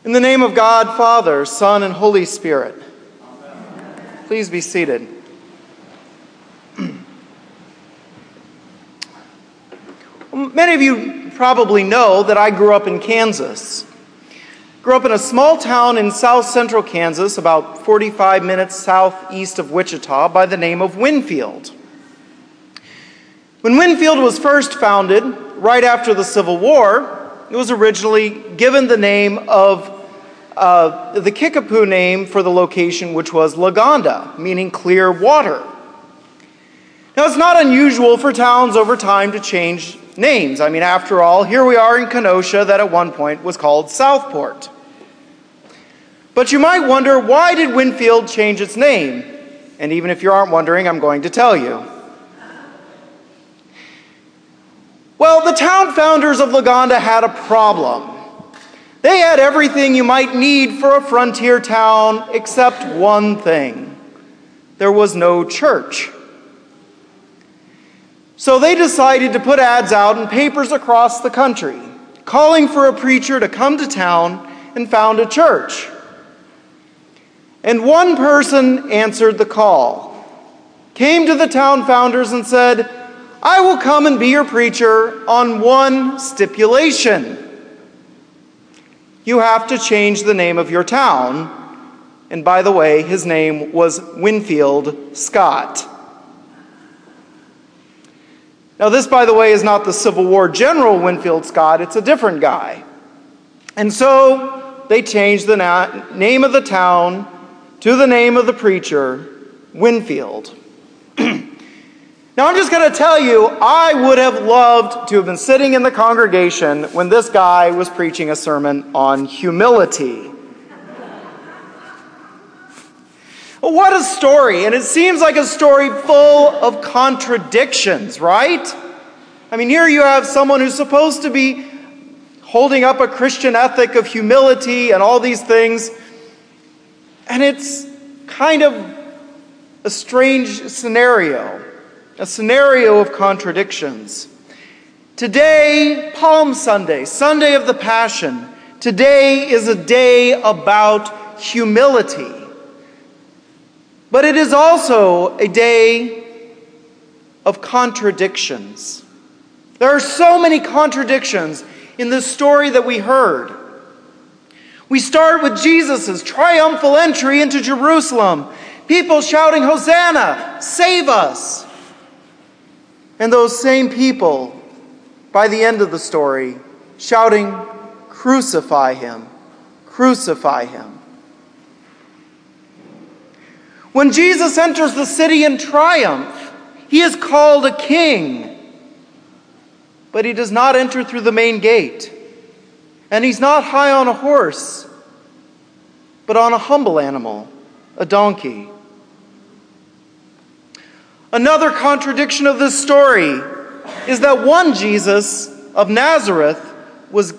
In the name of God, Father, Son, and Holy Spirit. Amen. Please be seated. Many of you probably know that I grew up in Kansas. Grew up in a small town in south central Kansas, about 45 minutes southeast of Wichita, by the name of Winfield. When Winfield was first founded, right after the Civil War, it was originally given the name of the Kickapoo name for the location, which was Laganda, meaning clear water. Now, it's not unusual for towns over time to change names. I mean, after all, here we are in Kenosha that at one point was called Southport. But you might wonder, why did Winfield change its name? And even if you aren't wondering, I'm going to tell you. Well, the town founders of Laganda had a problem. They had everything you might need for a frontier town except one thing. There was no church. So they decided to put ads out in papers across the country, calling for a preacher to come to town and found a church. And one person answered the call, came to the town founders and said, "I will come and be your preacher on one stipulation. You have to change the name of your town." And by the way, his name was Winfield Scott. Now this, by the way, is not the Civil War General Winfield Scott. It's a different guy. And so they changed the name of the town to the name of the preacher, Winfield. Now, I'm just going to tell you, I would have loved to have been sitting in the congregation when this guy was preaching a sermon on humility. Well, what a story. And it seems like a story full of contradictions, right? I mean, here you have someone who's supposed to be holding up a Christian ethic of humility and all these things. And it's kind of a strange scenario. A scenario of contradictions. Today, Palm Sunday, Sunday of the Passion, today is a day about humility. But it is also a day of contradictions. There are so many contradictions in this story that we heard. We start with Jesus' triumphal entry into Jerusalem. People shouting, "Hosanna, save us!" And those same people, by the end of the story, shouting, "Crucify him, crucify him." When Jesus enters the city in triumph, he is called a king. But he does not enter through the main gate. And he's not high on a horse, but on a humble animal, a donkey. Another contradiction of this story is that one Jesus of Nazareth was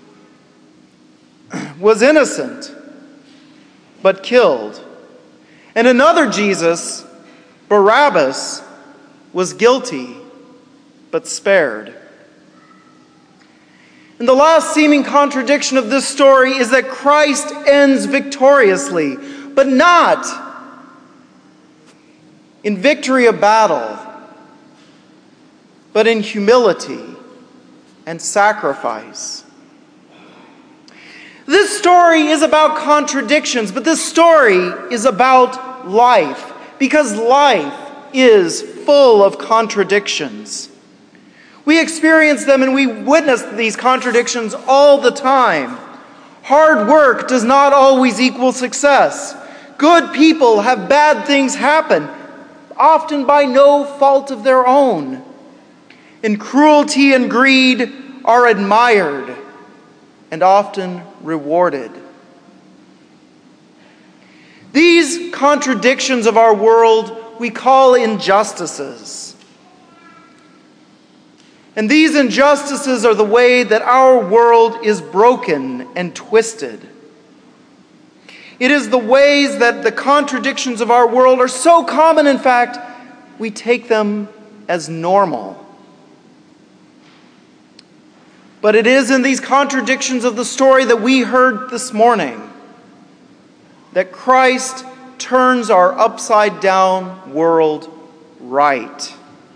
innocent, but killed. And another Jesus, Barabbas, was guilty, but spared. And the last seeming contradiction of this story is that Christ ends victoriously, but not in victory of battle, but in humility and sacrifice. This story is about contradictions, but this story is about life, because life is full of contradictions. We experience them and we witness these contradictions all the time. Hard work does not always equal success. Good people have bad things happen, often by no fault of their own. And cruelty and greed are admired and often rewarded. These contradictions of our world we call injustices. And these injustices are the way that our world is broken and twisted. It is the ways that the contradictions of our world are so common, in fact, we take them as normal. But it is in these contradictions of the story that we heard this morning that Christ turns our upside-down world right.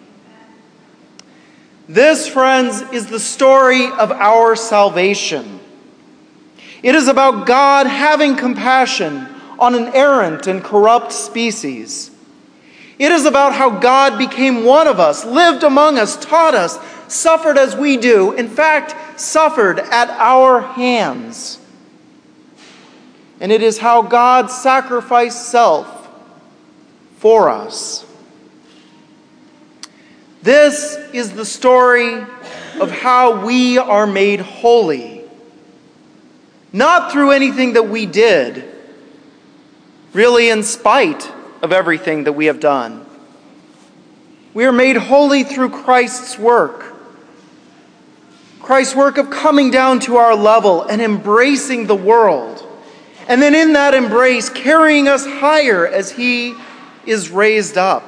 This, friends, is the story of our salvation. It is about God having compassion on an errant and corrupt species. It is about how God became one of us, lived among us, taught us, suffered as we do, in fact, suffered at our hands. And it is how God sacrificed self for us. This is the story of how we are made holy. Not through anything that we did, really in spite of everything that we have done. We are made holy through Christ's work. Christ's work of coming down to our level and embracing the world. And then in that embrace, carrying us higher as He is raised up.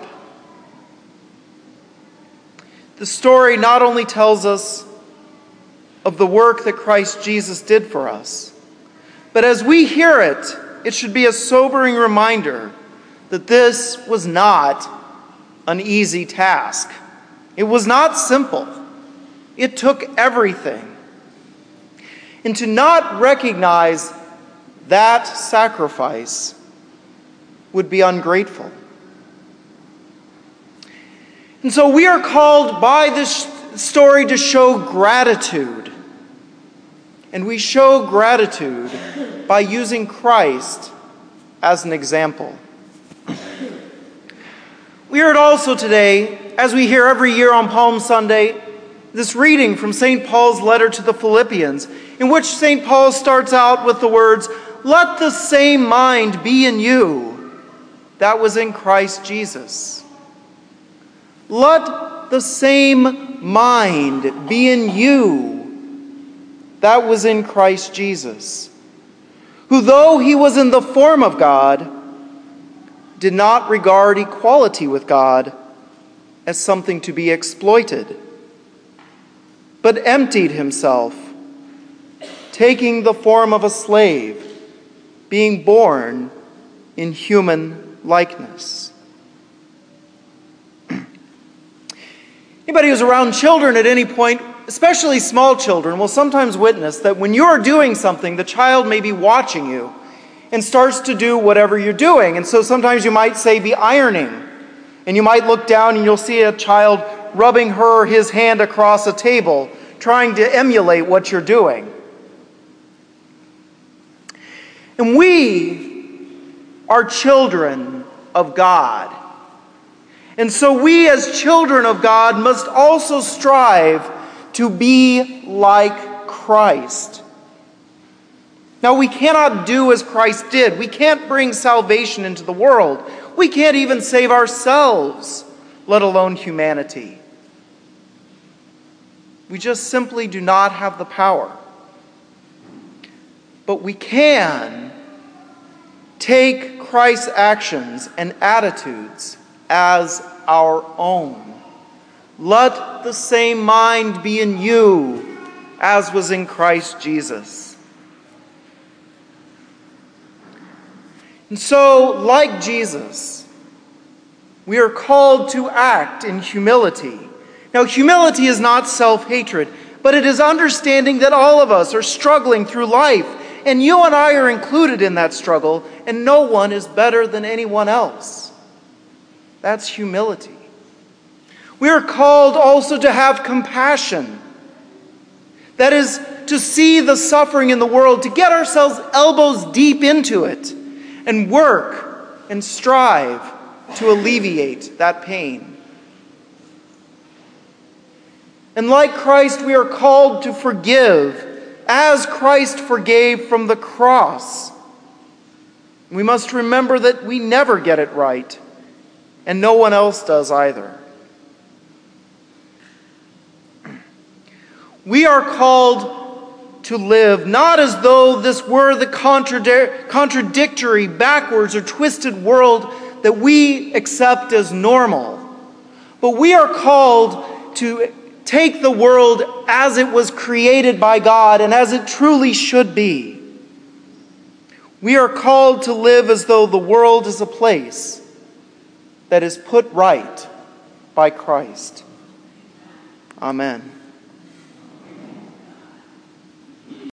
The story not only tells us of the work that Christ Jesus did for us, but as we hear it, it should be a sobering reminder that this was not an easy task. It was not simple. It took everything. And to not recognize that sacrifice would be ungrateful. And so we are called by this story to show gratitude. And we show gratitude by using Christ as an example. We heard also today, as we hear every year on Palm Sunday, this reading from St. Paul's letter to the Philippians, in which St. Paul starts out with the words, "Let the same mind be in you that was in Christ Jesus." Let the same mind be in you that was in Christ Jesus, who though he was in the form of God, did not regard equality with God as something to be exploited, but emptied himself, taking the form of a slave, being born in human likeness. Anybody who's around children at any point, especially small children, will sometimes witness that when you're doing something, the child may be watching you and starts to do whatever you're doing. And so sometimes you might say, be ironing. And you might look down and you'll see a child rubbing her or his hand across a table, trying to emulate what you're doing. And we are children of God. And so we as children of God must also strive to be like Christ. Now, we cannot do as Christ did. We can't bring salvation into the world. We can't even save ourselves, let alone humanity. We just simply do not have the power. But we can take Christ's actions and attitudes as our own. Let the same mind be in you as was in Christ Jesus. And so, like Jesus, we are called to act in humility. Now, humility is not self-hatred, but it is understanding that all of us are struggling through life, and you and I are included in that struggle, and no one is better than anyone else. That's humility. We are called also to have compassion. That is, to see the suffering in the world, to get ourselves elbows deep into it, and work and strive to alleviate that pain. And like Christ, we are called to forgive as Christ forgave from the cross. We must remember that we never get it right, and no one else does either. We are called to live not as though this were the contradictory, backwards, or twisted world that we accept as normal, but we are called to take the world as it was created by God and as it truly should be. We are called to live as though the world is a place that is put right by Christ. Amen.